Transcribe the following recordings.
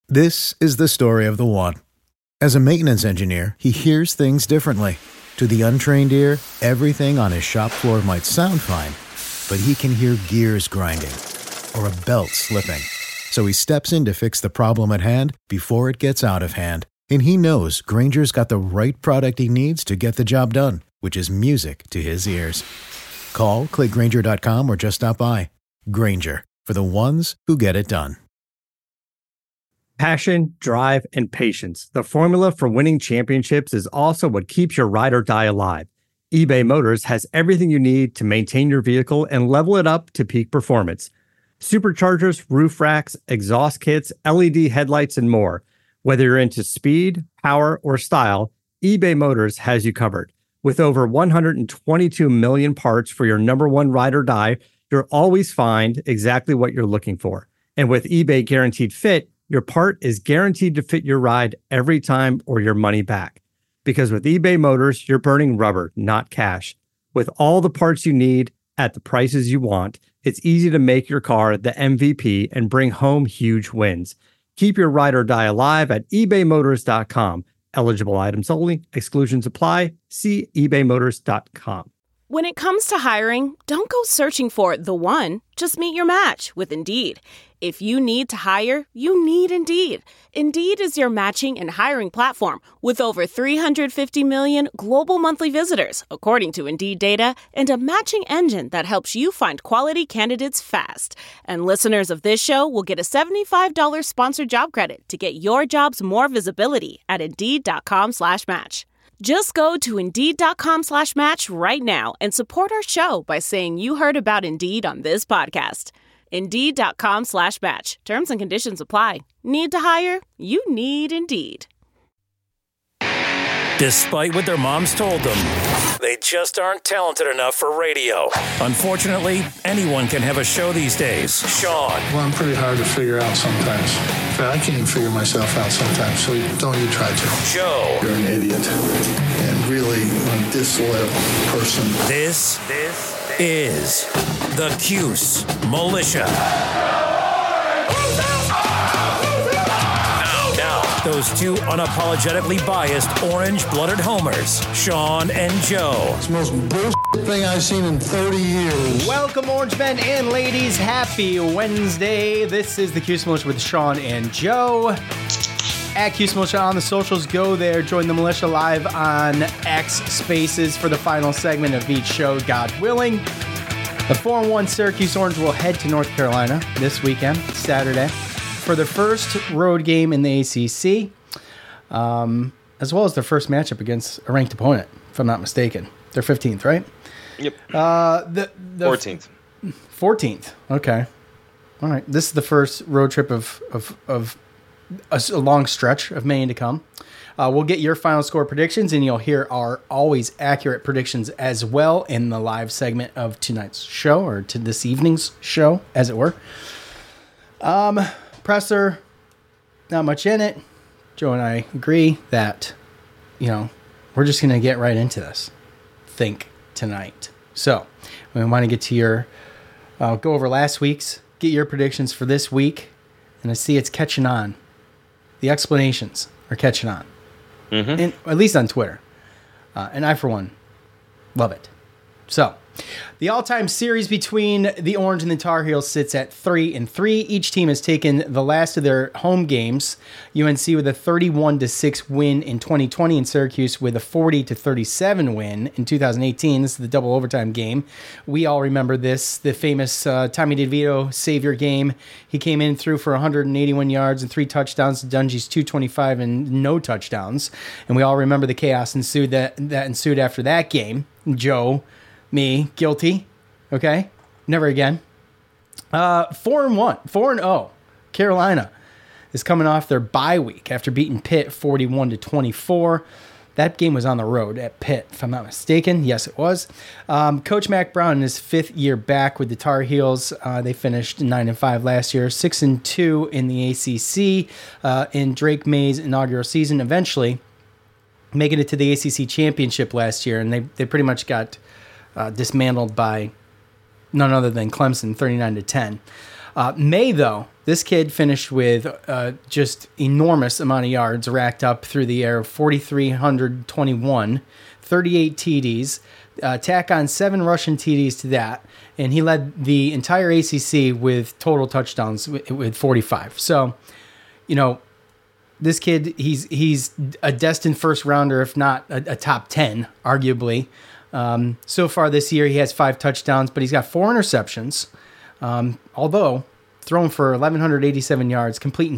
This is the story of the one. As a maintenance engineer, he hears things differently. To the untrained ear, everything on his shop floor might sound fine, but he can hear gears grinding or a belt slipping. So he steps in to fix the problem at hand before it gets out of hand. And he knows Grainger's got the right product he needs to get the job done, which is music to his ears. Call, click Grainger.com, or just stop by. Grainger, for the ones who get it done. Passion, drive, and patience. The formula for winning championships is also what keeps your ride or die alive. eBay Motors has everything you need to maintain your vehicle and level it up to peak performance. Superchargers, roof racks, exhaust kits, LED headlights, and more. Whether you're into speed, power, or style, eBay Motors has you covered. With over 122 million parts for your number one ride or die, you'll always find exactly what you're looking for. And with eBay Guaranteed Fit, your part is guaranteed to fit your ride every time or your money back. Because with eBay Motors, you're burning rubber, not cash. With all the parts you need at the prices you want, it's easy to make your car the MVP and bring home huge wins. Keep your ride or die alive at ebaymotors.com. Eligible items only. Exclusions apply. See ebaymotors.com. When it comes to hiring, don't go searching for the one. Just meet your match with Indeed. If you need to hire, you need Indeed. Indeed is your matching and hiring platform with over 350 million global monthly visitors, according to Indeed data, and a matching engine that helps you find quality candidates fast. And listeners of this show will get a $75 sponsored job credit to get your jobs more visibility at Indeed.com/match. Just go to Indeed.com/match right now and support our show by saying you heard about Indeed on this podcast. Indeed.com/match. Terms and conditions apply. Need to hire? You need Indeed. Despite what their moms told them, they just aren't talented enough for radio. Unfortunately, anyone can have a show these days. Sean. Well, I'm pretty hard to figure out sometimes. In fact, I can't even figure myself out sometimes, so don't you try to. Joe. You're an idiot and really a disloyal person. This is the Cuse Militia. Now, those two unapologetically biased, orange-blooded homers, Sean and Joe. It's the most bullshit thing I've seen in 30 years. Welcome, Orange men and ladies. Happy Wednesday. This is the Cuse Militia with Sean and Joe. At Cuse Militia on the socials. Go there. Join the Militia live on X Spaces for the final segment of each show, God willing. The 4-1 Syracuse Orange will head to North Carolina this weekend, Saturday, for their first road game in the ACC, as well as their first matchup against a ranked opponent, if I'm not mistaken. They're 15th, right? Yep. The 14th. 14th. Okay. All right. This is the first road trip of a long stretch of many to come. We'll get your final score predictions, and you'll hear our always accurate predictions as well in the live segment of tonight's show, or to this evening's show, as it were. Presser, not much in it. Joe and I agree that, we're just going to get right into this. Think tonight. So, we want to get to your, go over last week's, get your predictions for this week, and I see it's catching on. The explanations are catching on. Mm-hmm. And, at least on Twitter. And I, for one, love it. So, the all-time series between the Orange and the Tar Heels sits at 3-3. Each team has taken the last of their home games. UNC with a 31-6 win in 2020, and Syracuse with a 40-37 win in 2018. This is the double overtime game. We all remember this, the famous Tommy DeVito Savior game. He came in through for 181 yards and 3 touchdowns to Dungy's 225 and no touchdowns. And we all remember the chaos that ensued after that game. Joe, me, guilty. Okay, never again. 4-0. Carolina is coming off their bye week after beating Pitt 41-24. That game was on the road at Pitt, if I'm not mistaken. Yes, it was. Coach Mack Brown in his 5th year back with the Tar Heels. They finished 9-5 last year, 6-2 in the ACC in Drake May's inaugural season. Eventually, making it to the ACC championship last year, and they pretty much got dismantled by none other than Clemson, 39-10. May, though, this kid finished with just enormous amount of yards racked up through the air, 4,321, 38 TDs, tack on 7 rushing TDs to that, and he led the entire ACC with total touchdowns with 45. So, this kid, he's a destined first rounder, if not a top 10, arguably. So far this year, he has 5 touchdowns, but he's got 4 interceptions. Although thrown for 1,187 yards, completing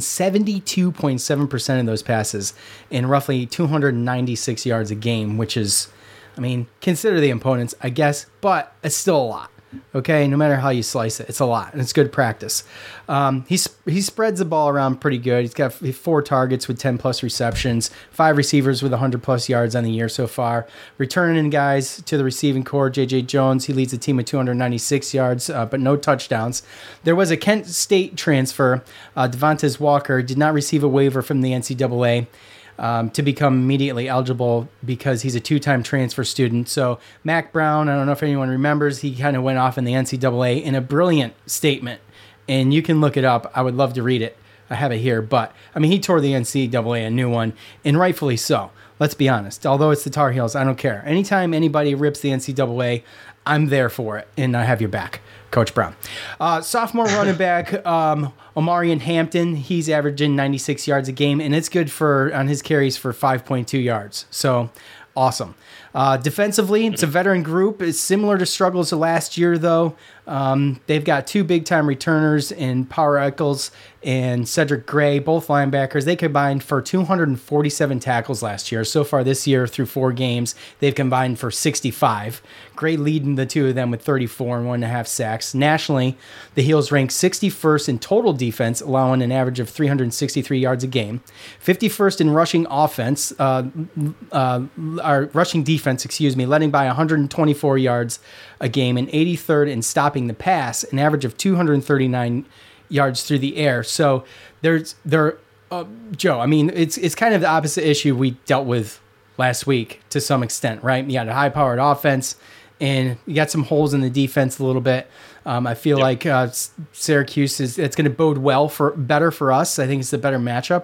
72.7% of those passes and roughly 296 yards a game, which is, consider the opponents, I guess, but it's still a lot. Okay, no matter how you slice it, it's a lot, and it's good practice. He spreads the ball around pretty good. He's got 4 targets with 10-plus receptions, 5 receivers with 100-plus yards on the year so far. Returning guys to the receiving corps, J.J. Jones, he leads the team with 296 yards, but no touchdowns. There was a Kent State transfer. Devontae Walker did not receive a waiver from the NCAA. To become immediately eligible because he's a 2-time transfer student. So Mac Brown, I don't know if anyone remembers, he kind of went off in the NCAA in a brilliant statement, and you can look it up. I would love to read it. I have it here, but he tore the NCAA a new one, and rightfully so. Let's be honest. Although it's the Tar Heels, I don't care. Anytime anybody rips the NCAA, I'm there for it, and I have your back, Coach Brown. Sophomore running back, Omarion Hampton, he's averaging 96 yards a game, and it's good on his carries for 5.2 yards. So, awesome. Defensively, it's a veteran group. It's similar to struggles of last year, though. They've got 2 big-time returners in Power Eccles and Cedric Gray, both linebackers. They combined for 247 tackles last year. So far this year, through 4 games, they've combined for 65. Gray leading the 2 of them with 34 and 1.5 sacks. Nationally, the Heels rank 61st in total defense, allowing an average of 363 yards a game. 51st in rushing offense, rushing defense, letting by 124 yards a game, and 83rd in stopping the pass, an average of 239 yards through the air. So Joe, it's kind of the opposite issue we dealt with last week to some extent, right? You got a high-powered offense, and you got some holes in the defense a little bit. I feel like Syracuse it's going to bode better for us. I think it's a better matchup.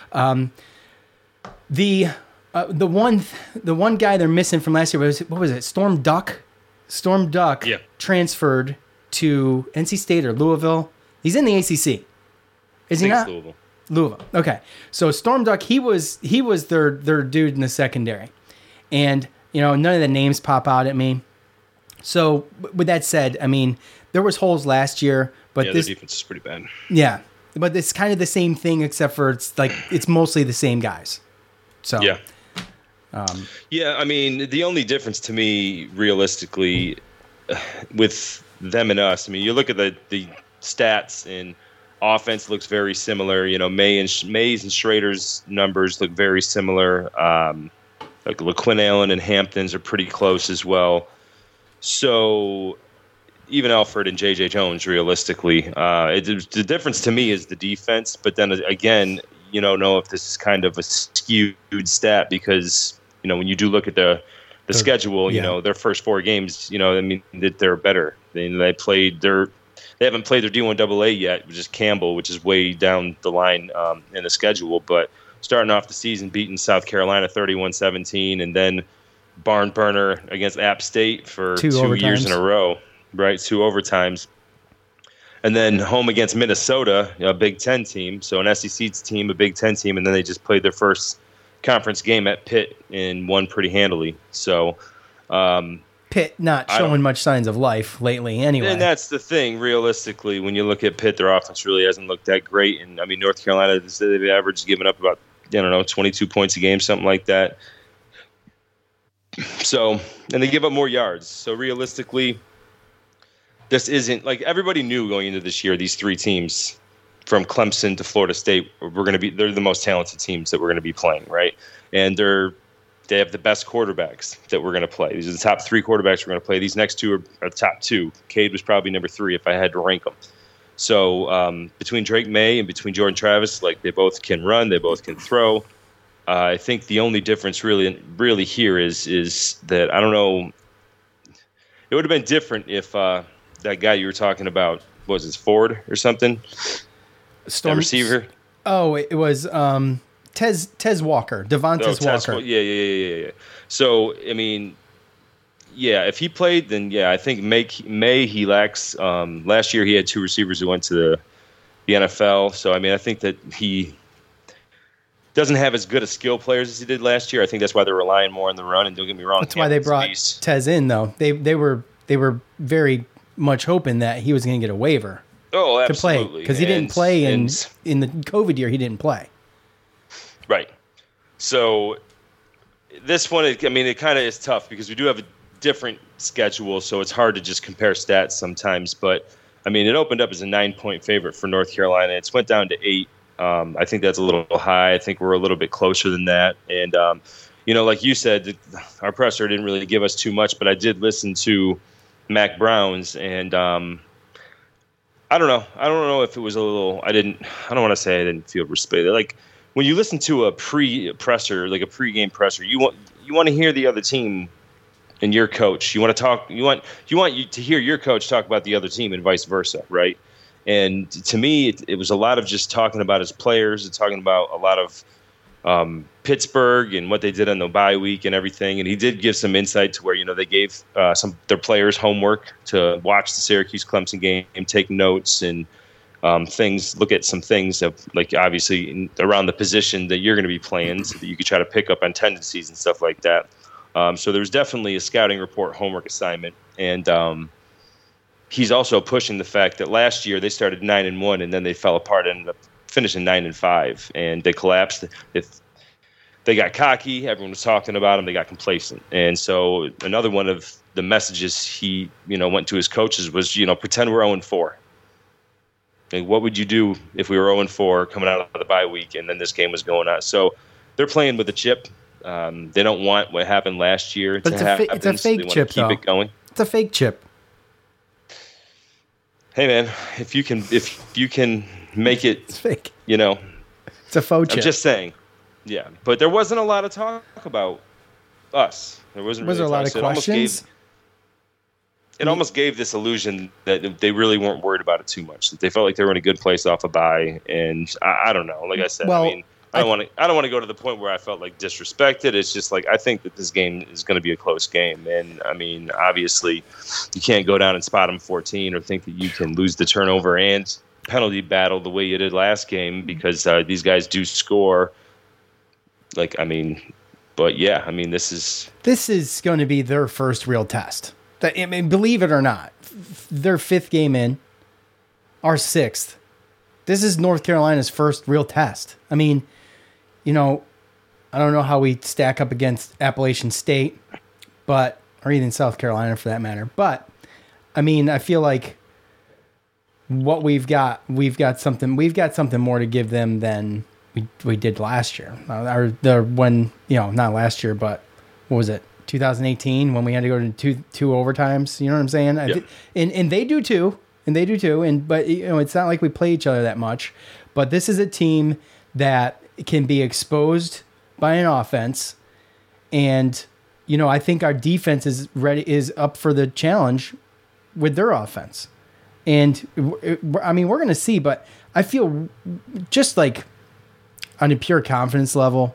The one guy they're missing from last year was it? Storm Duck. Storm Duck transferred to NC State or Louisville. He's in the ACC. Is he not? Louisville. Okay. So Storm Duck, he was their dude in the secondary, and none of the names pop out at me. So with that said, there was holes last year, but their defense is pretty bad. Yeah, but it's kind of the same thing, except for it's mostly the same guys. So yeah. The only difference to me, realistically, with them and us, you look at the stats, and offense looks very similar. Mays and Schrader's numbers look very similar. Like LaQuinn Allen and Hampton's are pretty close as well. So even Alford and J.J. Jones, realistically, the difference to me is the defense. But then again, you don't know if this is kind of a skewed stat because, when you do look at the schedule, their first 4 games, that they're better. They haven't played their D1AA yet, which is Campbell, which is way down the line in the schedule. But starting off the season, beating South Carolina 31-17, and then barn burner against App State for 2 years in a row, right? 2 overtimes. And then home against Minnesota, a Big Ten team. So an SEC team, a Big Ten team, and then they just played their first conference game at Pitt and won pretty handily. So Pitt not showing much signs of life lately anyway. And that's the thing, realistically, when you look at Pitt, their offense really hasn't looked that great. And, North Carolina, they've averaged giving up about, 22 points a game, something like that. So, and they give up more yards. So realistically, this isn't, everybody knew going into this year, these 3 teams from Clemson to Florida State, they're the most talented teams that we're going to be playing, right? And they have the best quarterbacks that we're going to play. These are the top 3 quarterbacks we're going to play. These next 2 are top 2. Cade was probably number 3 if I had to rank them. So between Drake May and between Jordan Travis, they both can run, they both can throw. I think the only difference really here is that, I don't know, it would have been different if that guy you were talking about, what was it, Ford or something? Storm receiver. Oh, it was Tez Walker, Devontae Walker. Yeah. So I mean, yeah, if he played, then yeah, I think May he lacks. Last year he had 2 receivers who went to the NFL. So I mean, I think that he doesn't have as good a skill players as he did last year. I think that's why they're relying more on the run. And don't get me wrong, that's why they brought Tez in, though. They were very much hoping that he was going to get a waiver. Oh, absolutely. To play, because he didn't play in the COVID year. He didn't play. Right. So this one, I mean, it kind of is tough because we do have a different schedule, so it's hard to just compare stats sometimes. But I mean, it opened up as a 9-point favorite for North Carolina. It's went down to 8. I think that's a little high. I think we're a little bit closer than that. And, like you said, our presser didn't really give us too much, but I did listen to Mac Brown's, and I don't know. I don't know if it was a little – I don't want to say I didn't feel respected. Like, when you listen to a pre-presser, like a pre-game presser, you want to hear the other team and your coach. You want to talk – you want to hear your coach talk about the other team and vice versa, right? And to me, it was a lot of just talking about his players and talking about a lot of Pittsburgh and what they did on the bye week and everything. And he did give some insight to where, they gave their players homework to watch the Syracuse-Clemson game, take notes and look at some things of, like, obviously around the position that you're going to be playing so that you could try to pick up on tendencies and stuff like that. So there was definitely a scouting report homework assignment. And he's also pushing the fact that last year they started 9-1 and then they fell apart and ended up finishing 9-5, and they collapsed. They got cocky. Everyone was talking about them. They got complacent. And so another one of the messages he, went to his coaches was, pretend we're 0-4. Like, what would you do if we were 0-4 coming out of the bye week and then this game was going on? So they're playing with a chip. They don't want what happened last year to happen. It's a fake chip, keep it going. It's a fake chip. Hey man, if you can make it, it's fake. It's a faux chip. I'm just saying. Yeah, but there wasn't a lot of talk about us. There wasn't. Was really there a lot of questions? It almost gave this illusion that they really weren't worried about it too much. That they felt like they were in a good place off a bye, and I don't know. Like I said, well, I mean, I don't want to go to the point where I felt like disrespected. It's just like I think that this game is going to be a close game, and I mean, obviously, you can't go down and spot them 14 or think that you can lose the turnover and penalty battle the way you did last game because these guys do score. But this is going to be their first real test. I mean, believe it or not, their 5th game in, our 6th. This is North Carolina's first real test. I mean, I don't know how we stack up against Appalachian State, or even South Carolina for that matter. But I mean, I feel like what we've got something more to give them than we did last year. Not last year, but what was it? 2018 when we had to go to two overtimes. You know what I'm saying? Yep. And they do too. But it's not like we play each other that much. But this is a team that can be exposed by an offense, and I think our defense is up for the challenge with their offense. And I mean, we're going to see, but I feel just like on a pure confidence level,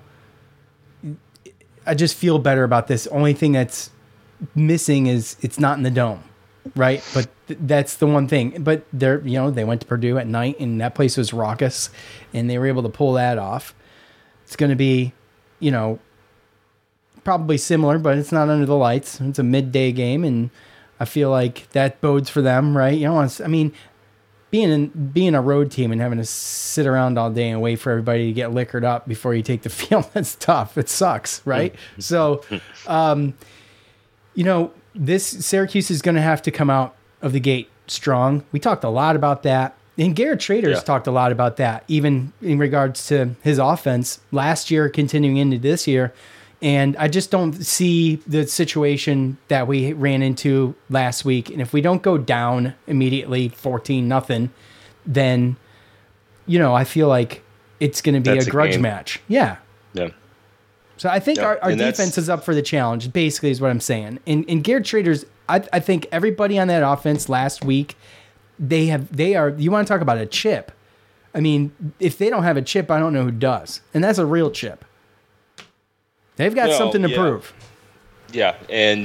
I just feel better about this. Only thing that's missing is it's not in the dome, right? But that's the one thing. But they went to Purdue at night, and that place was raucous, and they were able to pull that off. It's going to be, probably similar, but it's not under the lights. It's a midday game, and I feel like that bodes for them, right? Being a road team and having to sit around all day and wait for everybody to get liquored up before you take the field, that's tough. It sucks, right? So, this Syracuse is going to have to come out of the gate strong. We talked a lot about that. And Garrett Traders talked a lot about that, even in regards to his offense last year, continuing into this year. And I just don't see the situation that we ran into last week. And if we don't go down immediately 14-0, then, I feel like it's going to be a grudge match. Yeah. Yeah. So I think our defense is up for the challenge, basically is what I'm saying. And Garrett Traders, I think everybody on that offense last week they are. You want to talk about a chip? I mean, if they don't have a chip, I don't know who does, and that's a real chip. They've got something to prove. Yeah, and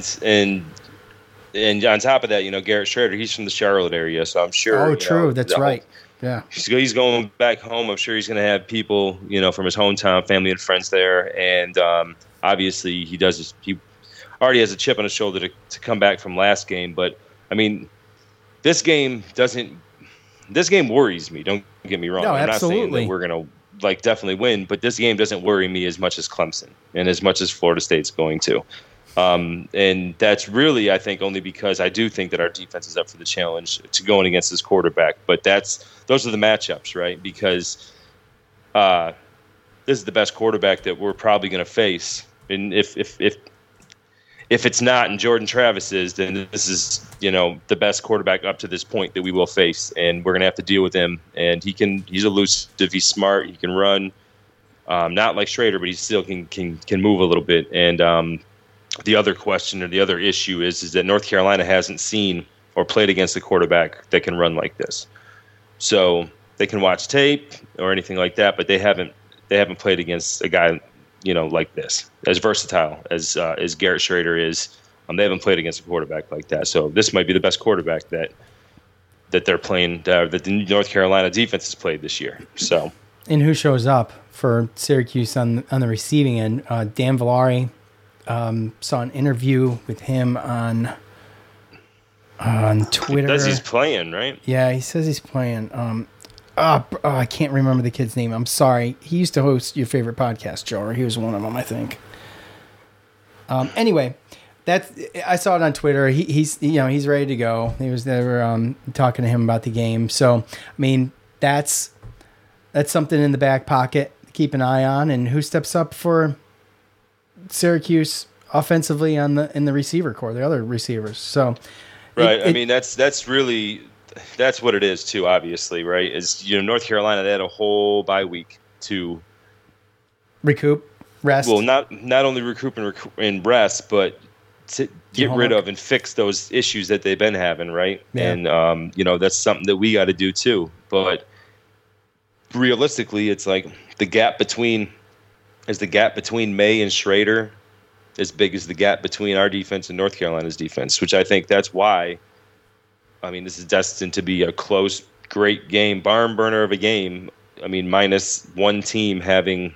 on top of that, Garrett Schrader, he's from the Charlotte area, so I'm sure. Oh, true. That's right. Yeah. He's going back home. I'm sure he's going to have people, from his hometown, family and friends there. And obviously he already has a chip on his shoulder to come back from last game. But, I mean, this game worries me. Don't get me wrong. No, I'm absolutely. not saying that we're going to definitely win, but this game doesn't worry me as much as Clemson and as much as Florida State's going to. And that's really, I think, only because I do think that our defense is up for the challenge to going against this quarterback. But those are the matchups, right? Because this is the best quarterback that we're probably going to face. And if it's not, and Jordan Travis is, then this is, the best quarterback up to this point that we will face. And we're going to have to deal with him. And he's elusive, he's smart, he can run. Not like Schrader, but he still can move a little bit. And the other question or the other issue is that North Carolina hasn't seen or played against a quarterback that can run like this. So they can watch tape or anything like that, but they haven't played against a guy, like this, as versatile as Garrett Schrader is. They haven't played against a quarterback like that. So this might be the best quarterback that they're playing, that the North Carolina defense has played this year. So, and who shows up for Syracuse on the receiving end? Dan Villari. Saw an interview with him on Twitter. He says he's playing, right? Yeah, he says he's playing. I can't remember the kid's name. I'm sorry. He used to host your favorite podcast, Joe, or he was one of them, I think. Anyway, I saw it on Twitter. He's ready to go. They were talking to him about the game. So, I mean, that's something in the back pocket to keep an eye on. And who steps up for Syracuse offensively in the receiver core, the other receivers. So, right. I mean, that's what it is too. Obviously, right? Is North Carolina, they had a whole bye week to recoup, rest. Well, not only recoup and rest, but to get rid of and fix those issues that they've been having, right? Yeah. And that's something that we got to do too. But realistically, it's like the gap between May and Schrader as big as the gap between our defense and North Carolina's defense, which I think that's why, I mean, this is destined to be a close, great game, barn burner of a game. I mean, minus one team having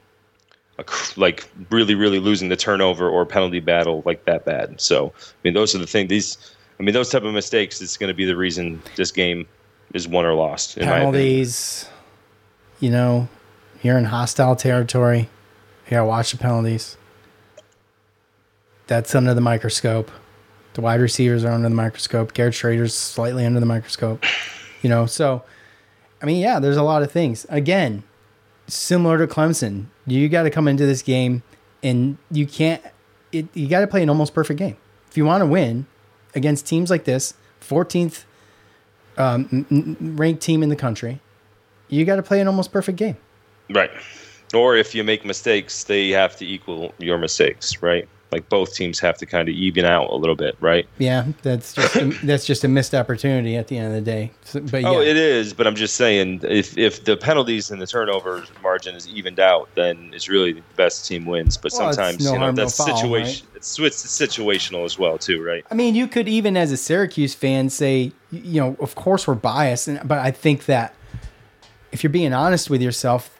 really, really losing the turnover or penalty battle like that bad. So, I mean, those are the things. Those type of mistakes is going to be the reason this game is won or lost. Penalties, you're in hostile territory. You gotta watch the penalties. That's under the microscope. The wide receivers are under the microscope. Garrett Schrader's slightly under the microscope. So, I mean, yeah, there's a lot of things. Again, similar to Clemson, you got to come into this game and you got to play an almost perfect game. If you want to win against teams like this, 14th ranked team in the country, you got to play an almost perfect game. Right. Or if you make mistakes, they have to equal your mistakes, right? Like both teams have to kind of even out a little bit, right? Yeah, that's just a missed opportunity at the end of the day. But yeah. It is. But I'm just saying, if the penalties and the turnover margin is evened out, then it's really the best team wins. But sometimes that's situation. Right? It's situational as well, too, right? I mean, you could even as a Syracuse fan say, of course we're biased, but I think that if you're being honest with yourself,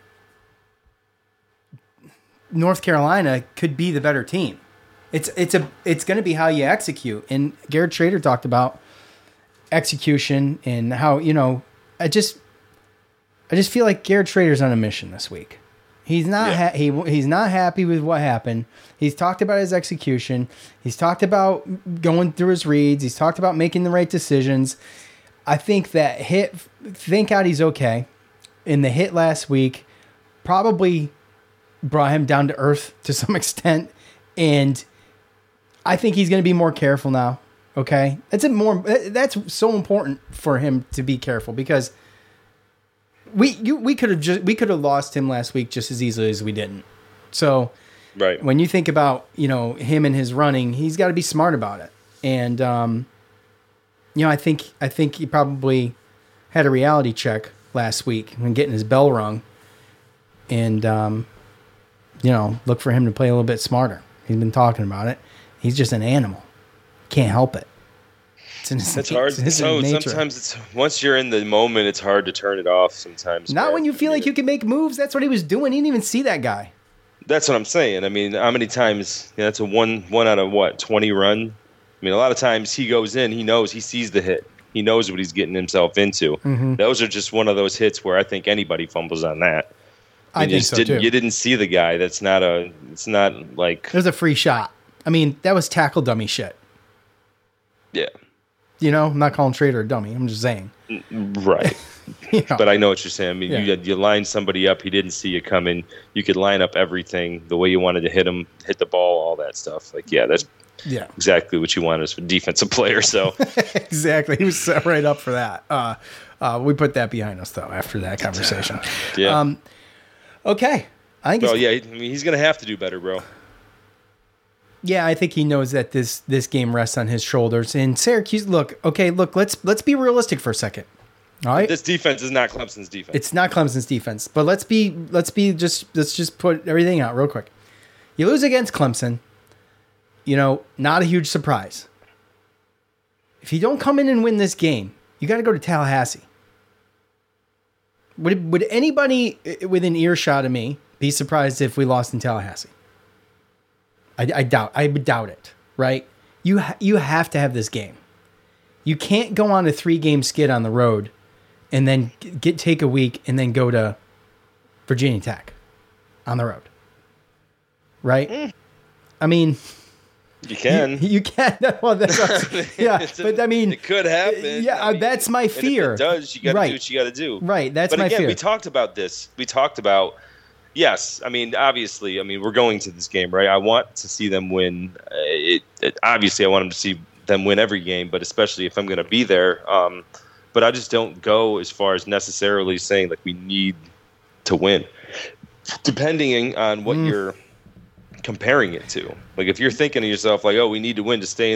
North Carolina could be the better team. It's going to be how you execute. And Garrett Schrader talked about execution and how, I just feel like Garrett Schrader's on a mission this week. He's not he's not happy with what happened. He's talked about his execution. He's talked about going through his reads. He's talked about making the right decisions. I think that thank God he's okay. In the hit last week, probably brought him down to earth to some extent. And I think he's going to be more careful now. Okay. That's so important for him to be careful because we could have lost him last week just as easily as we didn't. So right. When you think about, him and his running, he's got to be smart about it. And, I think he probably had a reality check last week and getting his bell rung. And, look for him to play a little bit smarter. He's been talking about it. He's just an animal. Can't help it. It's hard. Sometimes it's once you're in the moment, it's hard to turn it off. Sometimes not when you feel like you can make moves. That's what he was doing. He didn't even see that guy. That's what I'm saying. I mean, how many times? That's a one out of 20 run. I mean, a lot of times he goes in. He knows. He sees the hit. He knows what he's getting himself into. Mm-hmm. Those are just one of those hits where I think anybody fumbles on that. I think so too. You didn't see the guy. It's not like there's a free shot. I mean, that was tackle dummy shit. Yeah. I'm not calling Schrader a dummy. I'm just saying. Right. But I know what you're saying. I mean, you line somebody up. He didn't see you coming. You could line up everything the way you wanted to hit him, hit the ball, all that stuff. Like, that's exactly what you want as a defensive player. So exactly. He was set right up for that. We put that behind us, though, after that conversation. Yeah. Okay. I think he's going to have to do better, bro. Yeah, I think he knows that this game rests on his shoulders. And Syracuse, let's be realistic for a second. All right. This defense is not Clemson's defense. It's not Clemson's defense. But let's just put everything out real quick. You lose against Clemson, not a huge surprise. If you don't come in and win this game, you got to go to Tallahassee. Would anybody within earshot of me be surprised if we lost in Tallahassee? I would doubt it, right? You have to have this game. You can't go on a 3-game skid on the road and then take a week and then go to Virginia Tech on the road, right? I mean, you can. You can. Well, but I mean, it could happen. Yeah, I mean, that's my fear. If it does, you got to do what you got to do. Right, that's my fear. But again, we talked about this. We talked about. Yes, I mean, obviously, we're going to this game, right? I want to see them win. Obviously, I want them to see them win every game, but especially if I'm going to be there. But I just don't go as far as necessarily saying like we need to win, depending on what you're comparing it to. Like if you're thinking to yourself like, oh, we need to win to stay in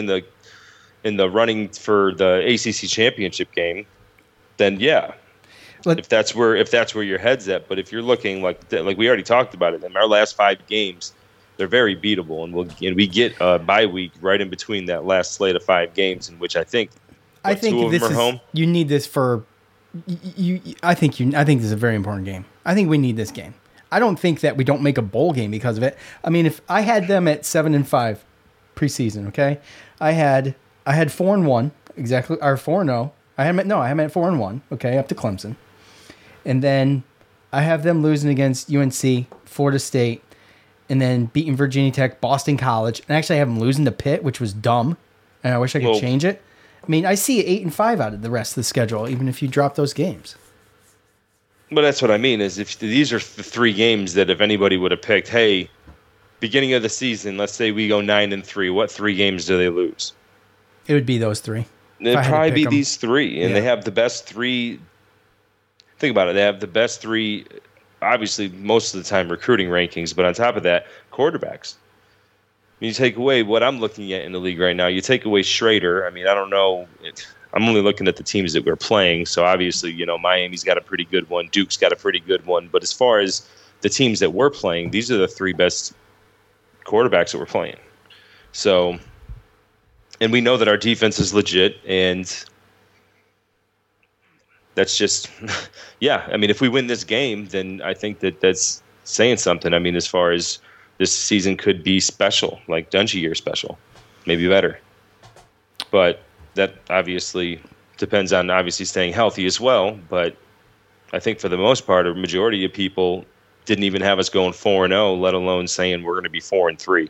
the running for the ACC championship game, then yeah. If that's where your head's at, but if you're looking like we already talked about it, in our last 5 games, they're very beatable, and we get a bye week right in between that last slate of 5 games, in which I think this is home. You need this for you. I think this is a very important game. I think we need this game. I don't think that we don't make a bowl game because of it. I mean, if I had them at 7-5 preseason, okay, I had 4-1 exactly, or 4-0. I had them at 4-1, okay, up to Clemson. And then I have them losing against UNC, Florida State, and then beating Virginia Tech, Boston College. And actually I have them losing to Pitt, which was dumb. And I wish I could change it. I mean, I see 8-5 out of the rest of the schedule, even if you drop those games. But that's what I mean, is if these are the 3 games that if anybody would have picked, hey, beginning of the season, let's say we go 9-3, what 3 games do they lose? It would be those 3. It'd probably be these 3. And they have the best 3. Think about it. They have the best 3, obviously, most of the time recruiting rankings. But on top of that, quarterbacks. You take away what I'm looking at in the league right now. You take away Schrader. I mean, I don't know. I'm only looking at the teams that we're playing. So, obviously, Miami's got a pretty good one. Duke's got a pretty good one. But as far as the teams that we're playing, these are the 3 best quarterbacks that we're playing. So, and we know that our defense is legit. And that's just, yeah. I mean, if we win this game, then I think that's saying something. I mean, as far as this season could be special, like Dungey year special, maybe better. But that obviously depends on staying healthy as well. But I think for the most part, a majority of people didn't even have us going 4-0, let alone saying we're going to be 4-3.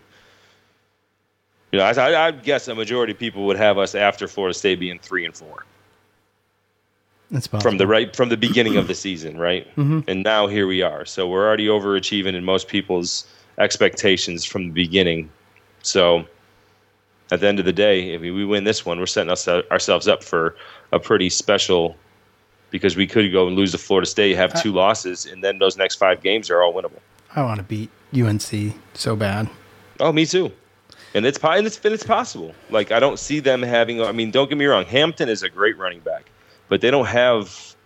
I guess a majority of people would have us after Florida State being 3-4. That's possible. From the beginning of the season, right? Mm-hmm. And now here we are. So we're already overachieving in most people's expectations from the beginning. So at the end of the day, if we win this one, we're setting ourselves up for a pretty special, because we could go and lose to Florida State, have 2 losses, and then those next 5 games are all winnable. I want to beat UNC so bad. Oh, me too. And it's possible. Like, I don't see them having. I mean, don't get me wrong. Hampton is a great running back, but they don't have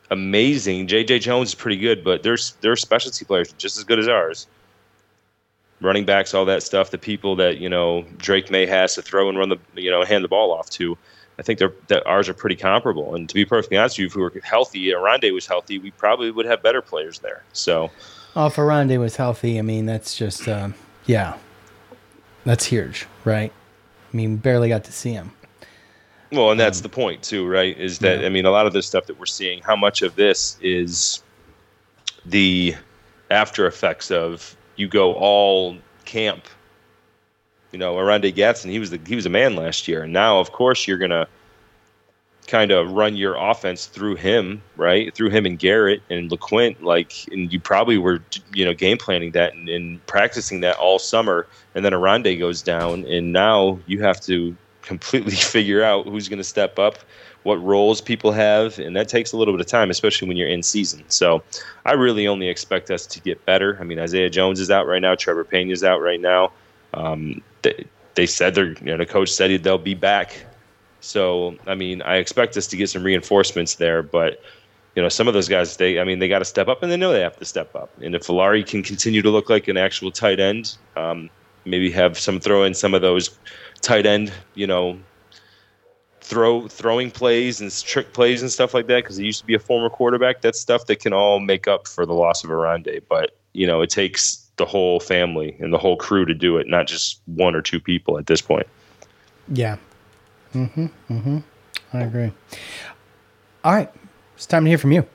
amazing. J.J. Jones is pretty good, but their specialty players are just as good as ours. Running backs, all that stuff, the people that, Drake May has to throw and run hand the ball off to, I think that ours are pretty comparable. And to be perfectly honest with you, if we were healthy, Arande was healthy, we probably would have better players there. So, if Arande was healthy, I mean, that's just, that's huge, right? I mean, barely got to see him. Well, and that's the point too, right? Is that, I mean, a lot of this stuff that we're seeing, how much of this is the after effects of you go all camp? Arande Gatson, he was a man last year, and now, of course, you're gonna kind of run your offense through him, right? Through him and Garrett and LeQuint, and you probably were, game planning that and practicing that all summer, and then Arande goes down, and now you have to completely figure out who's going to step up, what roles people have, and that takes a little bit of time, especially when you're in season. So I really only expect us to get better. I mean, Isaiah Jones is out right now. Trevor Pena is out right now. They said the coach said they'll be back. So, I mean, I expect us to get some reinforcements there, but some of those guys, they got to step up, and they know they have to step up. And if Valari can continue to look like an actual tight end, maybe have throw in some of those tight end, throwing plays and trick plays and stuff like that, because he used to be a former quarterback. That's stuff that can all make up for the loss of Arande. But, it takes the whole family and the whole crew to do it, not just one or two people at this point. Yeah. I agree. All right. It's time to hear from you.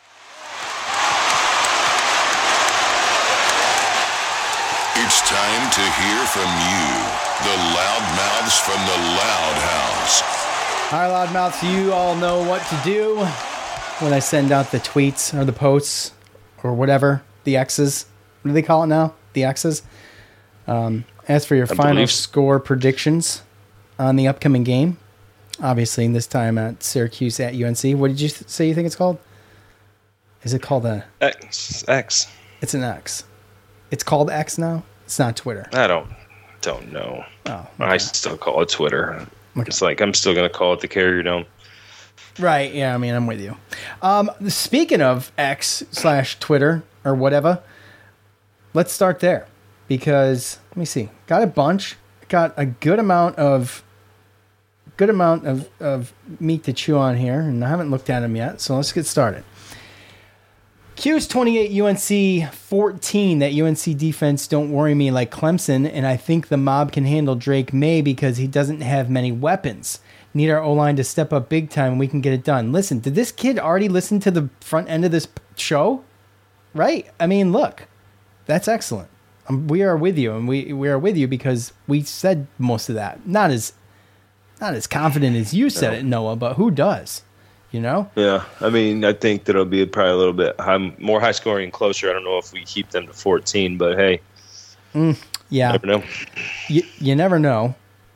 It's time to hear from you, the loudmouths from the Loud House. All right, loudmouths, you all know what to do when I send out the tweets or the posts or whatever, the X's. What do they call it now? The X's. As for your final score predictions on the upcoming game, obviously this time at Syracuse at UNC. What did you say you think it's called? Is it called a X? It's an X. It's called X now? It's not Twitter. I don't know. Oh, okay. I still call it Twitter. Okay. It's like I'm still going to call it the Carrier Dome. Right, yeah, I mean, I'm with you. Speaking of X/Twitter or whatever, let's start there because, let me see, got a bunch, got a good amount of meat to chew on here, and I haven't looked at them yet, so let's get started. Q's 28, UNC 14. That UNC defense don't worry me like Clemson, and I think the mob can handle Drake May because he doesn't have many weapons. Need our O-line to step up big time and we can get it done. Listen, did this kid already listen to the front end of this show? Right? I mean, look, that's excellent. We are with you, and we are with you because we said most of that. Not as confident as you said it, Noah, but who does? Yeah, I mean, I think that it'll be probably a little bit more high scoring and closer. I don't know if we keep them to 14, but hey, yeah, never know. You never know.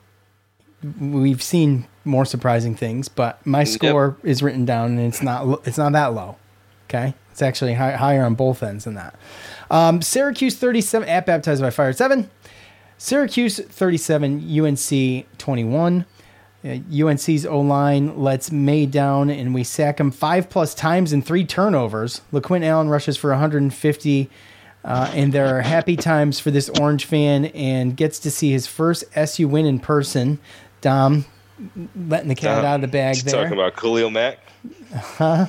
We've seen more surprising things, but my score is written down, and it's not that low. Okay, it's actually higher on both ends than that. Syracuse 37 at Baptized by Fire 7. Syracuse 37, UNC 21. UNC's O-line lets May down, and we sack him 5+ times and 3 turnovers. LeQuint Allen rushes for 150, and there are happy times for this Orange fan and gets to see his first SU win in person. Dom letting the cat out of the bag there. Talking about Khalil Mack? Huh?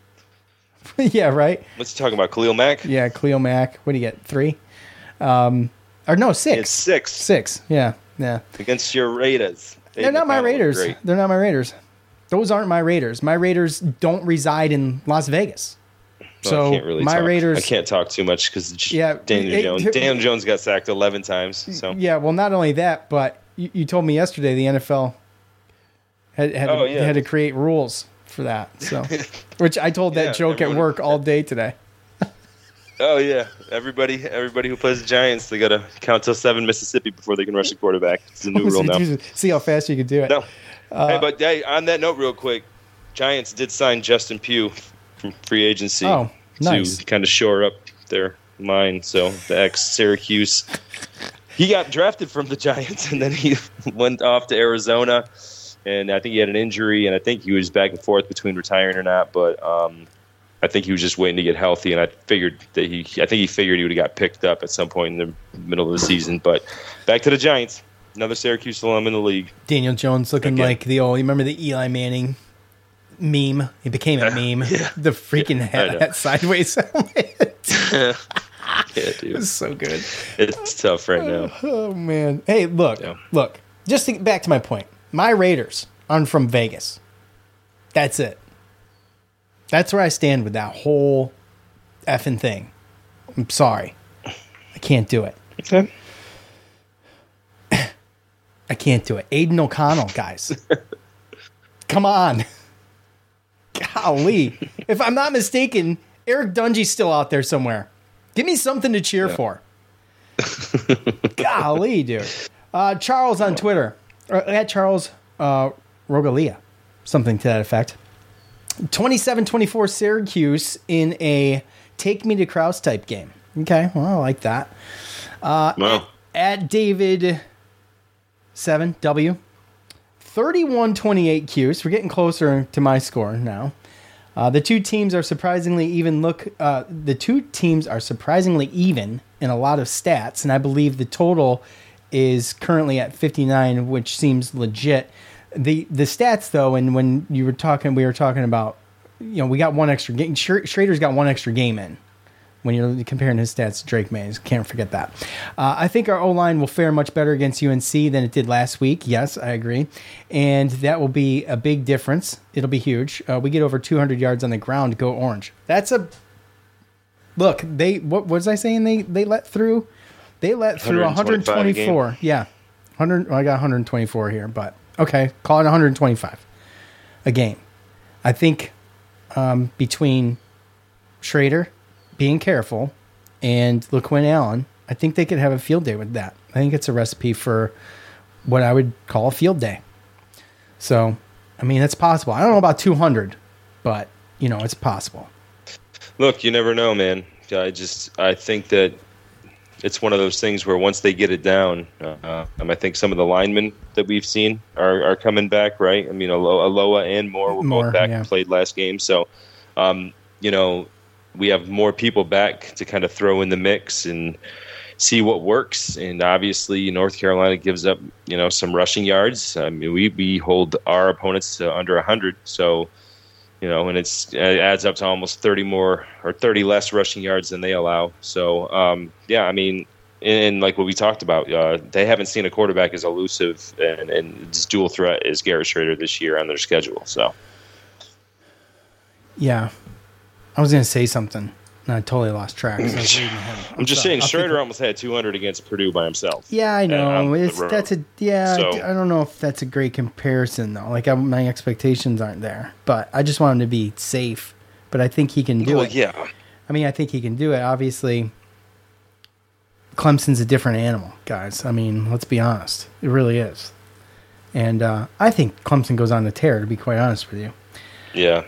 Yeah, right? What's he talking about, Khalil Mack? Yeah, Khalil Mack. What do you get, 3? Or no, 6. It's 6. 6, yeah. Against your Raiders. They're not my Raiders. They're not my Raiders. Those aren't my Raiders. My Raiders don't reside in Las Vegas. So I can't really my talk. Raiders. I can't talk too much because Daniel Jones got sacked 11 times. So yeah, well, not only that, but you told me yesterday the NFL had to create rules for that. So, which I told that joke at work all day today. Oh yeah, everybody who plays the Giants, they gotta count till 7 Mississippi before they can rush the quarterback. It's a new rule now. See how fast you can do it. No, hey, on that note, real quick, Giants did sign Justin Pugh from free agency to kind of shore up their line. So the ex-Syracuse, he got drafted from the Giants, and then he went off to Arizona, and I think he had an injury, and I think he was back and forth between retiring or not, but. I think he was just waiting to get healthy, and I think he figured he would have got picked up at some point in the middle of the season. But back to the Giants, another Syracuse alum in the league. Daniel Jones looking like the old. You remember the Eli Manning meme? He became a meme. Yeah. The freaking hat sideways helmet. Yeah, dude, It's so good. it's tough right now. Oh man. Hey, look. Just to get back to my point. My Raiders aren't from Vegas. That's it. That's where I stand with that whole effing thing. I'm sorry. I can't do it. Okay. I can't do it. Aiden O'Connell, guys. Come on. Golly. If I'm not mistaken, Eric Dungy's still out there somewhere. Give me something to cheer for. Golly, dude. Charles on Twitter. At Charles Rogalia. Something to that effect. 27-24 Syracuse in a take me to Krause type game. Okay, well, I like that. Wow. At David 7W. 31-28 Cuse. We're getting closer to my score now. The two teams are surprisingly even in a lot of stats, and I believe the total is currently at 59, which seems legit. The stats though, and when we were talking about, we got one extra game. Schrader's got one extra game in. When you're comparing his stats to Drake May, can't forget that. I think our O-line will fare much better against UNC than it did last week. Yes, I agree. And that will be a big difference. It'll be huge. We get over 200 yards on the ground, go orange. That's a... Look, what was I saying they let through? They let through 124. Yeah. 100. Well, I got 124 here, but okay, call it 125 a game. I think between Schrader being careful and LaQuinn Allen, I think they could have a field day with that. I think it's a recipe for what I would call a field day. So, I mean, it's possible. I don't know about 200, but it's possible. Look, you never know, man. I think that it's one of those things where once they get it down, I think some of the linemen that we've seen are coming back, right? I mean, Aloha and Moore were both back and played last game. So, we have more people back to kind of throw in the mix and see what works. And obviously, North Carolina gives up, some rushing yards. I mean, we hold our opponents to under 100. So, and it adds up to almost 30 more or 30 less rushing yards than they allow. So, I mean, and like what we talked about, they haven't seen a quarterback as elusive and as dual threat as Garrett Schrader this year on their schedule. So, yeah. I was going to say something, and I totally lost track. So I'm just saying, Schrader almost had 200 against Purdue by himself. Yeah, I know. I don't know if that's a great comparison, though. Like, my expectations aren't there. But I just want him to be safe. But I think he can do it. Yeah. I mean, I think he can do it. Obviously, Clemson's a different animal, guys. I mean, let's be honest. It really is. And I think Clemson goes on the tear, to be quite honest with you. Yeah.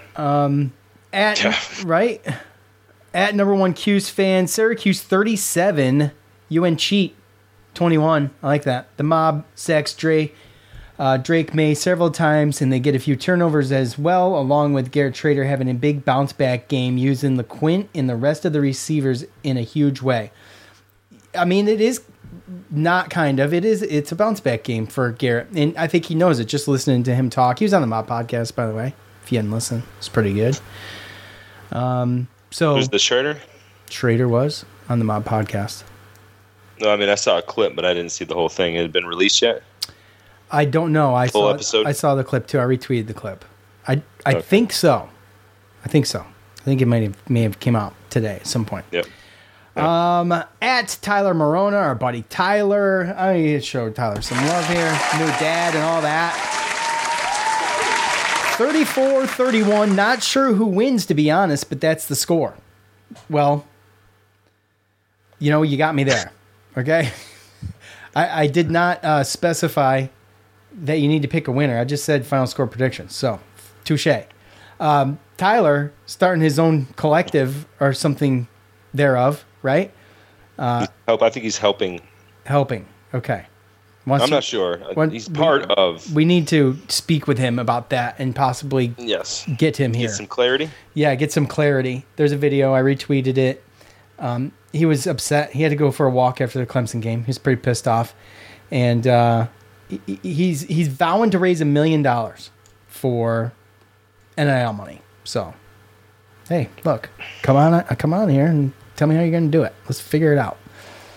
At number one Cuse fan, Syracuse 37, UNC 21. I like that. The mob sacks Drake May several times, and they get a few turnovers as well, along with Garrett Schrader having a big bounce back game using LaQuinn and the rest of the receivers in a huge way. I mean, it is not kind of. It's a bounce back game for Garrett, and I think he knows it just listening to him talk. He was on the Mob podcast, by the way. If you hadn't listened, it's pretty good. Who's the Schrader? Schrader was on the Mob podcast. No, I mean, I saw a clip, but I didn't see the whole thing. It had been released yet? I don't know. I saw the clip too. I retweeted the clip. I think so. I think it may have came out today at some point. Yep. At Tyler Morona, our buddy Tyler. I need to show Tyler some love here. New dad and all that. 34-31. Not sure who wins, to be honest, but that's the score. Well, you got me there. Okay? I did not specify that you need to pick a winner. I just said final score prediction. So, touche. Tyler starting his own collective or something thereof, right? I think he's helping. Helping. Okay. I'm not sure. He's part of. We need to speak with him about that and possibly get him here. Get some clarity? Yeah, get some clarity. There's a video. I retweeted it. He was upset. He had to go for a walk after the Clemson game. He was pretty pissed off. And he's vowing to raise $1 million for NIL money. So, hey, look, come on here and tell me how you're going to do it. Let's figure it out.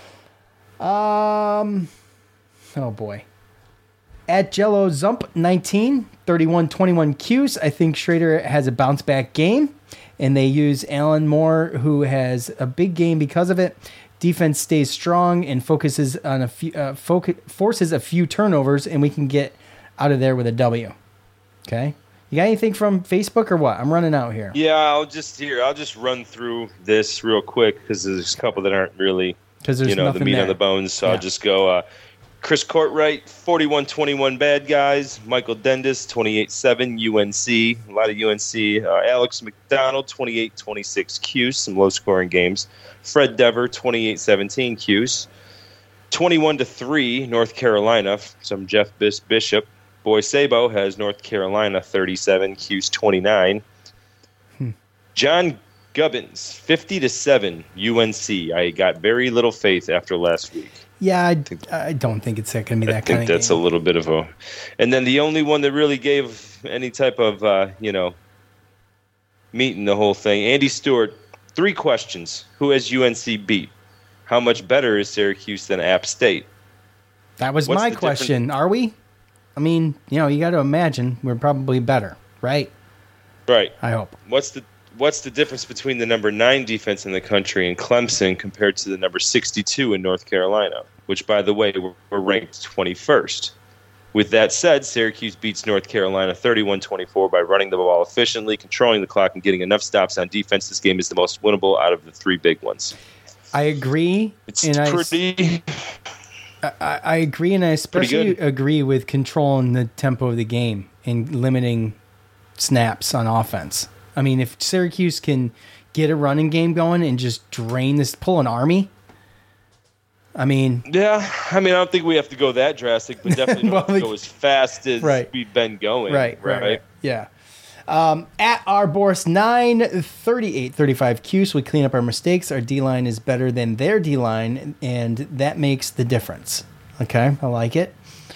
Oh boy. At Jello Zump 19, 31-21 Qs. I think Schrader has a bounce back game, and they use Alan Moore, who has a big game because of it. Defense stays strong and focuses on forces a few turnovers, and we can get out of there with a W. Okay. You got anything from Facebook or what? I'm running out here. Yeah, I'll just run through this real quick because there's a couple that aren't really, because there's the meat on the bones. So I'll just go. Chris Courtwright, 41-21 Bad Guys. Michael Dendis, 28-7 UNC. A lot of UNC. Alex McDonald, 28-26 Cuse. Some low-scoring games. Fred Dever, 28-17 Cuse. 21-3 North Carolina. Some Jeff Bishop. Boy Sabo has North Carolina 37, Cuse 29. John Gubbins, 50-7 UNC. I got very little faith after last week. Yeah, I don't think it's going to be that kind of game. I think that's a little bit of a... And then the only one that really gave any type of, meat in the whole thing, Andy Stewart, 3 questions. Who has UNC beat? How much better is Syracuse than App State? That was my question. Are we? I mean, you got to imagine we're probably better, right? Right. I hope. What's the difference between the number 9 defense in the country and Clemson compared to the number 62 in North Carolina, which, by the way, were ranked 21st? With that said, Syracuse beats North Carolina 31-24 by running the ball efficiently, controlling the clock, and getting enough stops on defense. This game is the most winnable out of the 3 big ones. I agree. It's pretty... I agree, and I especially agree with controlling the tempo of the game and limiting snaps on offense. I mean, if Syracuse can get a running game going and just pull an Army, I mean... Yeah, I don't think we have to go that drastic, but definitely don't have to go as fast as we've been going. Right. Yeah. At our Boris 9, 38-35 Cuse, we clean up our mistakes. Our D-line is better than their D-line, and that makes the difference. Okay, I like it.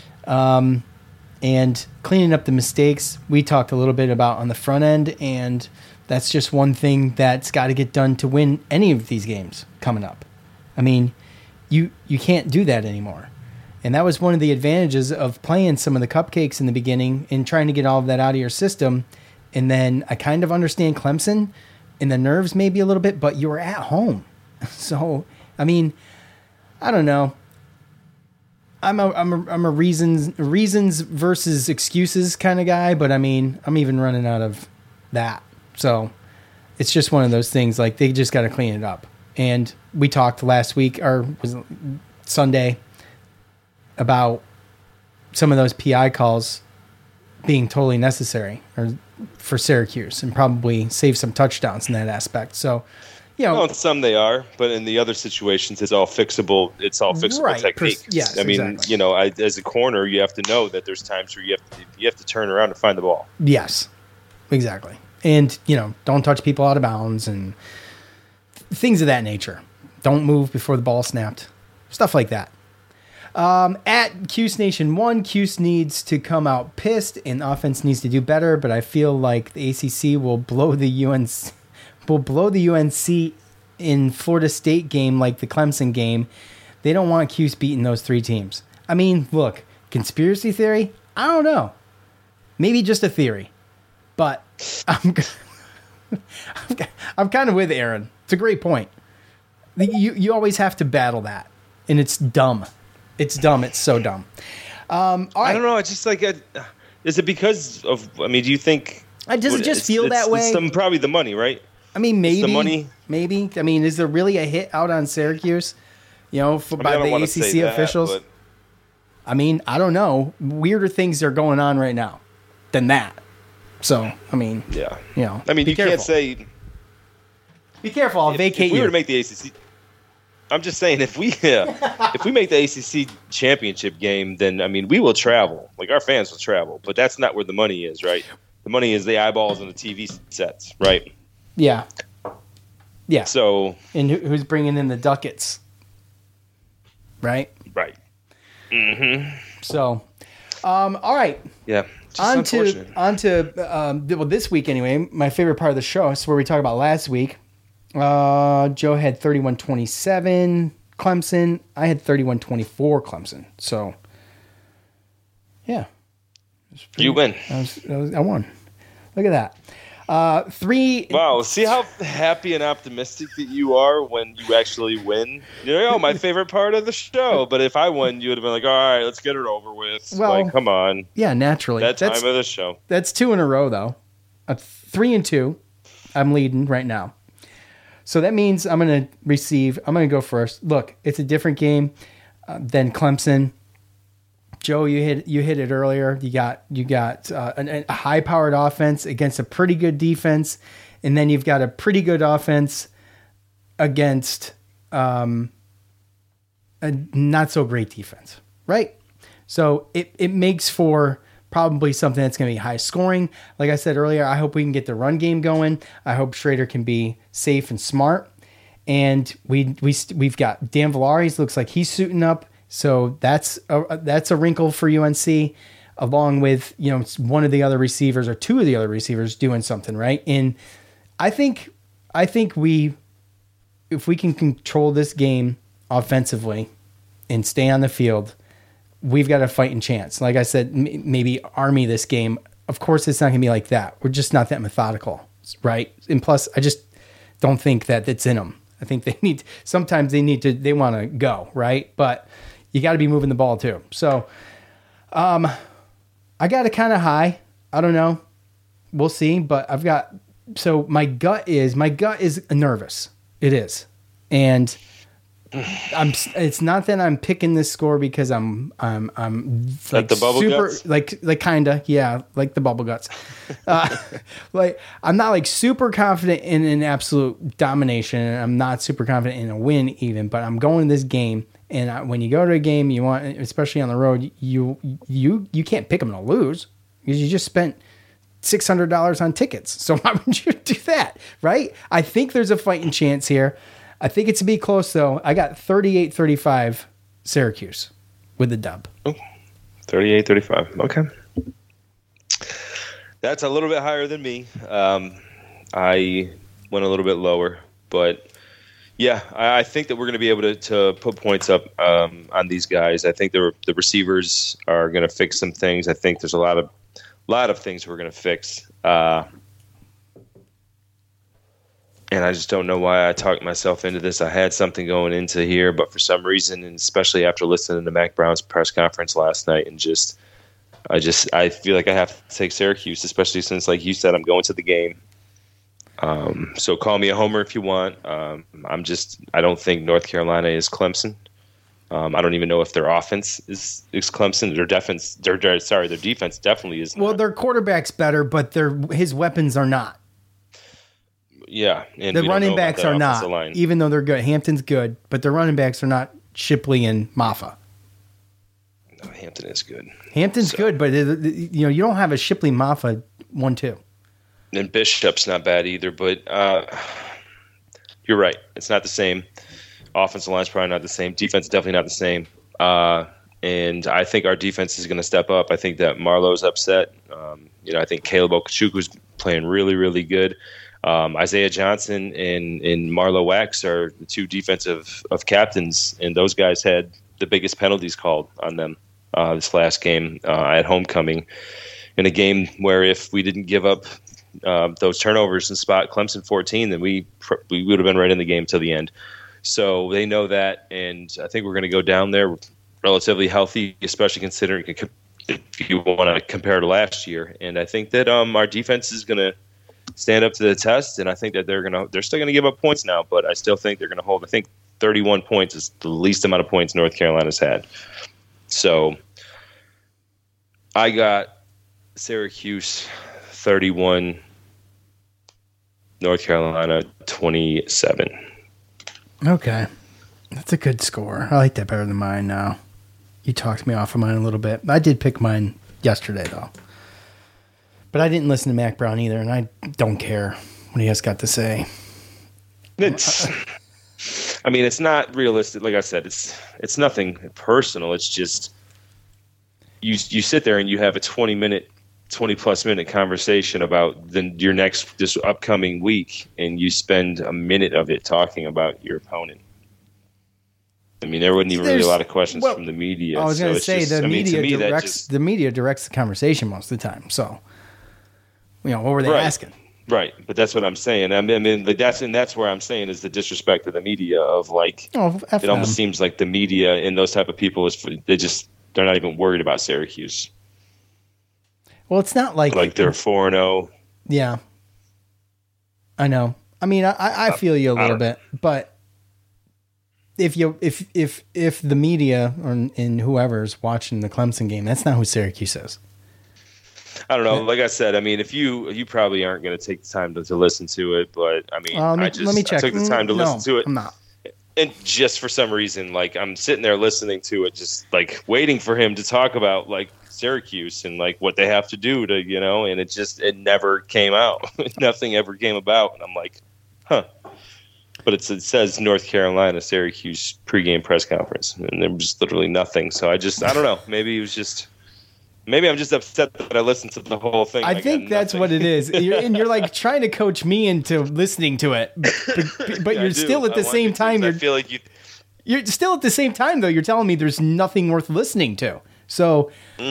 And cleaning up the mistakes, we talked a little bit about on the front end, and that's just one thing that's got to get done to win any of these games coming up. I mean, you can't do that anymore. And that was one of the advantages of playing some of the cupcakes in the beginning and trying to get all of that out of your system. And then I kind of understand Clemson and the nerves maybe a little bit, but you were at home. So, I mean, I don't know. I'm a reasons versus excuses kind of guy, but I mean, I'm even running out of that. So it's just one of those things, like they just got to clean it up. And we talked last week, or was it Sunday, about some of those PI calls being totally necessary for Syracuse and probably save some touchdowns in that aspect. So, well, in some they are, but in the other situations, it's all fixable. It's all fixable technique. Yes, I mean, exactly. As a corner, you have to know that there's times where you have to turn around and find the ball. Yes, exactly. And don't touch people out of bounds and things of that nature. Don't move before the ball snapped. Stuff like that. At Cuse Nation 1, Cuse needs to come out pissed and offense needs to do better, but I feel like the ACC will blow the UNC in Florida State game like the Clemson game. They don't want Cuse beating those 3 teams. I mean, look, conspiracy theory? I don't know. Maybe just a theory. But I'm kind of with Aaron. It's a great point. You always have to battle that, and it's dumb. It's dumb. It's so dumb. All right. I don't know. It's just like, is it because of? I mean, do you think? Does it just feel that way? It's probably the money, right? I mean, maybe the money. Maybe. I mean, is there really a hit out on Syracuse? By the ACC officials. But... I mean, I don't know. Weirder things are going on right now than that. So, I mean, yeah. I mean, you can't say. Be careful. I'll vacate if we were to make the ACC. I'm just saying if we make the ACC championship game, then I mean we will travel. Like our fans will travel, but that's not where the money is, right? The money is the eyeballs and the TV sets, right? Yeah. Yeah. So and who's bringing in the ducats? Right. Right. Mm-hmm. So, all right. Yeah. On to well, this week anyway, my favorite part of the show is where we talked about last week. Joe had 31-27 Clemson. I had 31-24 Clemson. So, yeah. You win. I won. Look at that. Wow, see how happy and optimistic that you are when you actually win? You're like, oh, my favorite part of the show. But if I won, you would have been like, all right, let's get it over with. Well, like, come on. Yeah, naturally. That time of the show. That's 2 in a row, though. 3-2. I'm leading right now. So that means I'm going to go first. Look, it's a different game than Clemson. Joe, you hit it earlier. You got a high-powered offense against a pretty good defense, and then you've got a pretty good offense against a not so great defense, right? So it makes for probably something that's going to be high scoring. Like I said earlier, I hope we can get the run game going. I hope Schrader can be safe and smart, and we've got Dan Villari. Looks like he's suiting up. So that's a wrinkle for UNC, along with one of the other receivers or two of the other receivers doing something right. And I think if we can control this game offensively and stay on the field, we've got a fighting chance. Like I said, maybe Army this game. Of course, it's not going to be like that. We're just not that methodical, right? And plus, I just don't think that it's in them. I think they want to go, right? But you got to be moving the ball too. So, I got it kind of high. I don't know. We'll see. But my gut is nervous. It is. And it's not that I'm picking this score because I'm like the bubble guts? like kinda, yeah, like the bubble guts. Like I'm not like super confident in an absolute domination. I'm not super confident in a win even, but I'm going to this game. And when you go to a game, you want, especially on the road, you can't pick them to lose because you just spent $600 on tickets. So why would you do that, right? I think there's a fighting chance here. I think it's to be close, though. I got 38-35 Syracuse with the dub. 38-35. Okay. That's a little bit higher than me. I went a little bit lower, but yeah, I think that we're going to be able to put points up on these guys. I think the receivers are going to fix some things. I think there's a lot of things we're going to fix. And I just don't know why I talked myself into this. I had something going into here, but for some reason, and especially after listening to Mac Brown's press conference last night, and I feel like I have to take Syracuse, especially since, like you said, I'm going to the game. So call me a homer if you want. I don't think North Carolina is Clemson. I don't even know if their offense is Clemson. Their defense definitely is. Well, their quarterback's better, but his weapons are not. Yeah, and the running backs are not, even though they're good. Hampton's good, but the running backs are not Shipley and Maffa. No, Hampton is good. Hampton's good, but you don't have a Shipley Maffa 1-2. And Bishop's not bad either, but you're right. It's not the same. Offensive line's probably not the same. Defense definitely not the same. And I think our defense is going to step up. I think that Marlowe's upset. I think Caleb Okachukwu's playing really, really good. Isaiah Johnson and Marlo Wax are the two defensive captains, and those guys had the biggest penalties called on them this last game at homecoming, in a game where if we didn't give up those turnovers and spot Clemson 14, then we would have been right in the game till the end. So they know that, and I think we're going to go down there relatively healthy, especially considering if you want to compare to last year. And I think that our defense is going to stand up to the test, and I think that they're still going to give up points now, but I still think they're going to hold. I think 31 points is the least amount of points North Carolina's had. So I got Syracuse 31, North Carolina 27. Okay. That's a good score. I like that better than mine now. You talked me off of mine a little bit. I did pick mine yesterday, though. But I didn't listen to Mac Brown either, and I don't care what he has got to say. It's not realistic. Like I said, it's nothing personal. It's just you sit there and you have a 20-plus minute conversation about this upcoming week, and you spend a minute of it talking about your opponent. I mean, there wasn't even really a lot of questions from the media. I was going to say the media directs the conversation most of the time. So, what were they asking? Right, but that's what I'm saying. I mean, that's where I'm saying is the disrespect of the media of it almost seems like the media and those type of people they're not even worried about Syracuse. Well, it's not like they're 4-0. Yeah, I know. I mean, I feel you a little bit, but if the media and whoever's watching the Clemson game, that's not who Syracuse is. I don't know. Like I said, I mean, if you probably aren't going to take the time to listen to it, but I mean, let me check. I took the time to listen to it. I'm not. And just for some reason, I'm sitting there listening to it, just waiting for him to talk about Syracuse and what they have to do to, and it never came out. Nothing ever came about. And I'm like, huh. But it says North Carolina, Syracuse pregame press conference, and there was literally nothing. So I don't know. Maybe I'm just upset that I listened to the whole thing. I think that's what it is. You're trying to coach me into listening to it, but you're still at the same time. I feel like you're still at the same time though. You're telling me there's nothing worth listening to. So,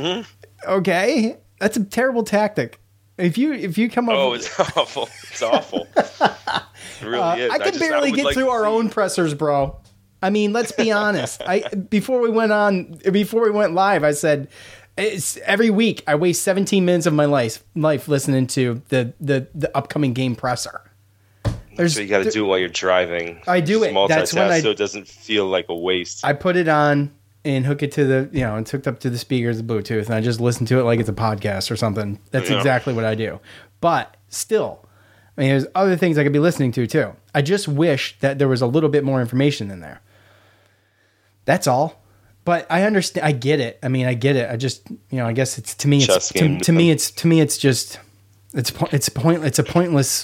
okay, that's a terrible tactic. If you come up, it's awful. It's awful. It really is. I can barely get through our own pressers, bro. I mean, let's be honest. Before we went live, I said. It's every week I waste 17 minutes of my life listening to the upcoming game presser. So you got to do it while you're driving. I do it. That's when so it doesn't feel like a waste. I put it on and hook it to it's hooked up to the speakers, the Bluetooth, and I just listen to it like it's a podcast or something. That's exactly what I do. But still, I mean, there's other things I could be listening to too. I just wish that there was a little bit more information in there. That's all. But I understand. I get it. I mean, I get it. I just, I guess it's to me. It's to me. It's just. It's a pointless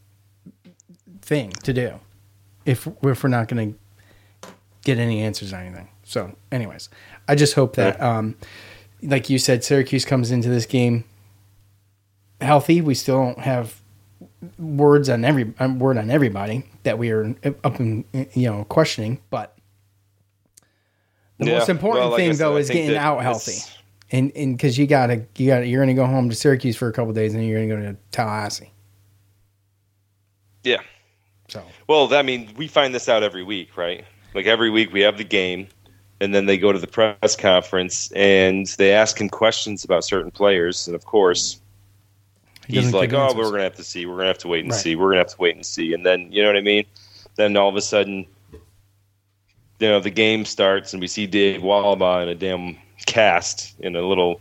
thing to do if we're not going to get any answers or anything. So, anyways, I just hope that, like you said, Syracuse comes into this game healthy. We still don't have word on everybody that we are up in questioning, but. The most important thing, though, is getting out healthy, and because you're going to go home to Syracuse for a couple of days, and then you're going to go to Tallahassee. Yeah. So. Well, I mean, we find this out every week, right? Every week we have the game, and then they go to the press conference, and they ask him questions about certain players, and of course, he's like, "Oh, we're going to have to see. We're going to have to wait and see. We're going to have to wait and see." And then, you know what I mean? Then all of a sudden. The game starts and we see Dave Wallaba in a damn cast in a little,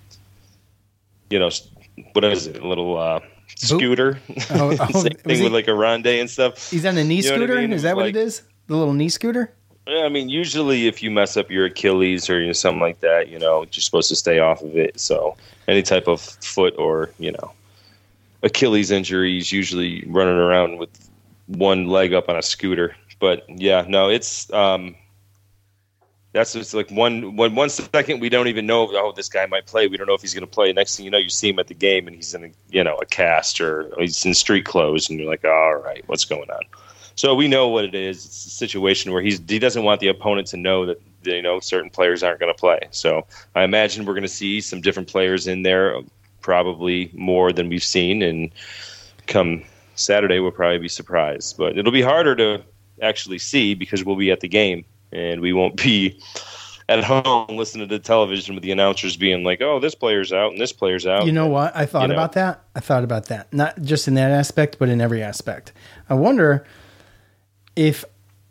what is it? A little scooter thing with a ronde and stuff. He's on a knee scooter? Is that what it is? The little knee scooter? I mean, usually if you mess up your Achilles or something like that, you're supposed to stay off of it. So any type of foot or, Achilles injuries usually running around with one leg up on a scooter. But yeah, no, it's that's just one second we don't even know. This guy might play. We don't know if he's going to play. Next thing you know, you see him at the game and he's in a cast or he's in street clothes, and you're like, all right, what's going on? So we know what it is. It's a situation where he doesn't want the opponent to know that certain players aren't going to play. So I imagine we're going to see some different players in there, probably more than we've seen, and come Saturday we'll probably be surprised. But it'll be harder to actually see because we'll be at the game. And we won't be at home listening to the television with the announcers being like, "Oh, this player's out and this player's out." You know what? I thought about that. Not just in that aspect, but in every aspect. I wonder if,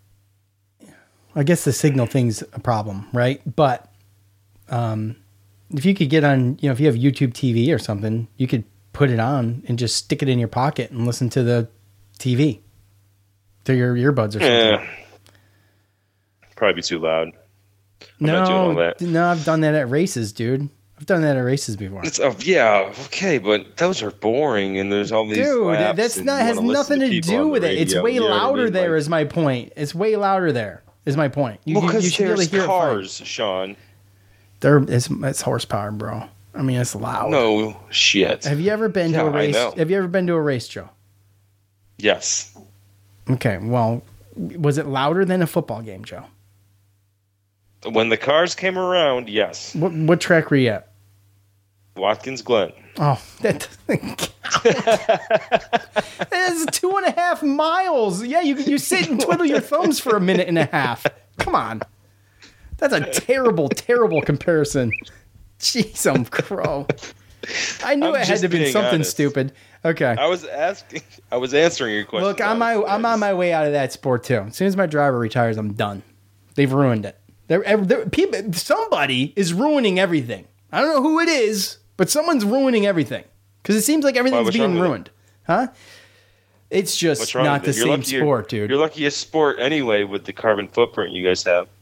I guess the signal thing's a problem, right? But if you could get on, if you have YouTube TV or something, you could put it on and just stick it in your pocket and listen to the TV through your earbuds or something. probably be too loud. I'm not doing all that. No, I've done that at races, dude. I've done that at races before. Yeah, okay, but those are boring, and there's all these. Dude, laps that's and not you has wanna listen nothing to people do on with the it. It's radio, way you know what I louder mean? there. Like, Is my point. It's way louder there. Is my point. because you there's hear cars, Sean. It's horsepower, bro. I mean, it's loud. No shit. Have you ever been to a race? Have you ever been to a race, Joe? Yes. Okay. Well, was it louder than a football game, Joe? When the cars came around, yes. What track were you at? Watkins Glen. Oh, that doesn't count. That's 2.5 miles. Yeah, you sit and twiddle your thumbs for a minute and a half. Come on. That's a terrible, terrible comparison. Jeez, I'm crow. I knew it had to be something honest. Stupid. Okay. I was answering your question. Look, I'm on my way out of that sport too. As soon as my driver retires, I'm done. They've ruined it. Somebody is ruining everything. I don't know who it is, but someone's ruining everything. Because it seems like everything's being ruined. Huh? It's just not the same sport, dude. You're lucky a sport anyway with the carbon footprint you guys have.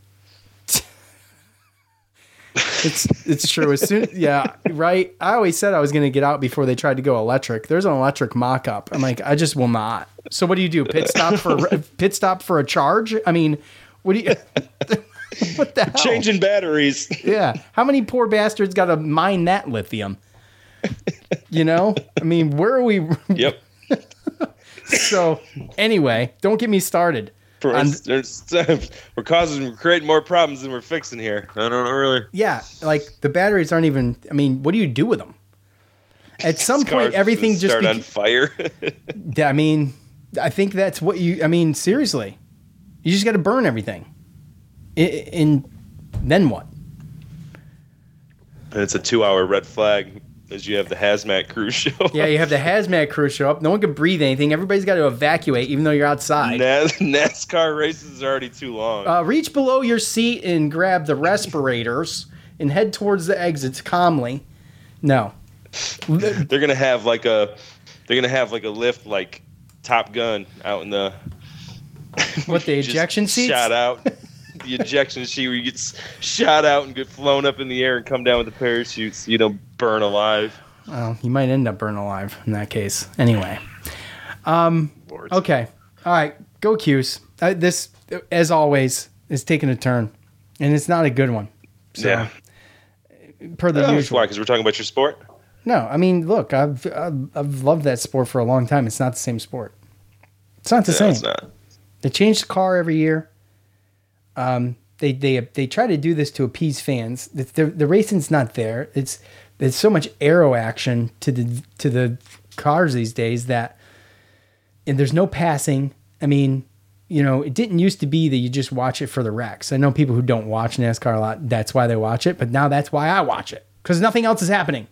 It's true. As soon, yeah, right. I always said I was going to get out before they tried to go electric. There's an electric mock-up. I'm like, I just will not. So what do you do? Pit stop for a charge? I mean, what do you? What the hell? Changing batteries. Yeah. How many poor bastards got to mine that lithium? You know? I mean, where are we? Yep. So anyway, don't get me started. We're creating more problems than we're fixing here. I don't know really. Yeah, like the batteries aren't even. I mean, what do you do with them? At some point, everything just start on fire. I mean, I think that's what you. I mean, seriously, you just got to burn everything. And then what? And it's a 2-hour red flag. As you have the hazmat crew show up. Yeah, you have the hazmat crew show up. No one can breathe anything. Everybody's got to evacuate, even though you're outside. NASCAR races are already too long. Reach below your seat and grab the respirators and head towards the exits calmly. No, they're gonna have like a lift like Top Gun out in the what the ejection seats? Shot out. The ejection seat where you get shot out and get flown up in the air and come down with the parachutes so you don't burn alive. Well, you might end up burning alive in that case. Anyway. Okay. All right. Go Q's. This, as always, is taking a turn. And it's not a good one. So, yeah. Per the usual. Why? Because we're talking about your sport? No. I mean, look, I've loved that sport for a long time. It's not the same sport. It's not the same. It's not. They change the car every year. They try to do this to appease fans. The racing's not there. There's so much aero action to the cars these days and there's no passing. I mean, you know, it didn't used to be that you just watch it for the wrecks. I know people who don't watch NASCAR a lot. That's why they watch it. But now that's why I watch it because nothing else is happening.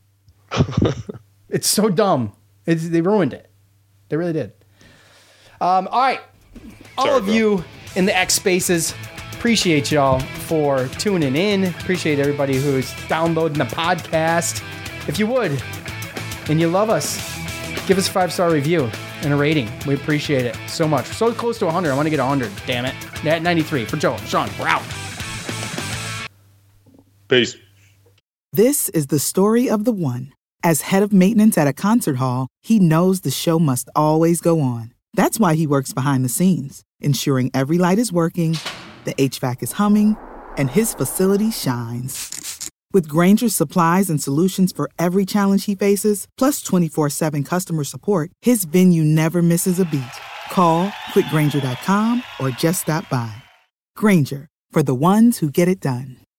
It's so dumb. They ruined it. They really did. All right, all of you in the X Spaces, appreciate y'all for tuning in. Appreciate everybody who's downloading the podcast. If you would, and you love us, give us a 5-star review and a rating. We appreciate it so much. So close to 100. I want to get 100. Damn it. At 93. For Joe, Sean, we're out. Peace. This is the story of the one. As head of maintenance at a concert hall, he knows the show must always go on. That's why he works behind the scenes, ensuring every light is working, the HVAC is humming, and his facility shines. With Grainger's supplies and solutions for every challenge he faces, plus 24/7 customer support, his venue never misses a beat. Call quickgrainger.com or just stop by. Grainger, for the ones who get it done.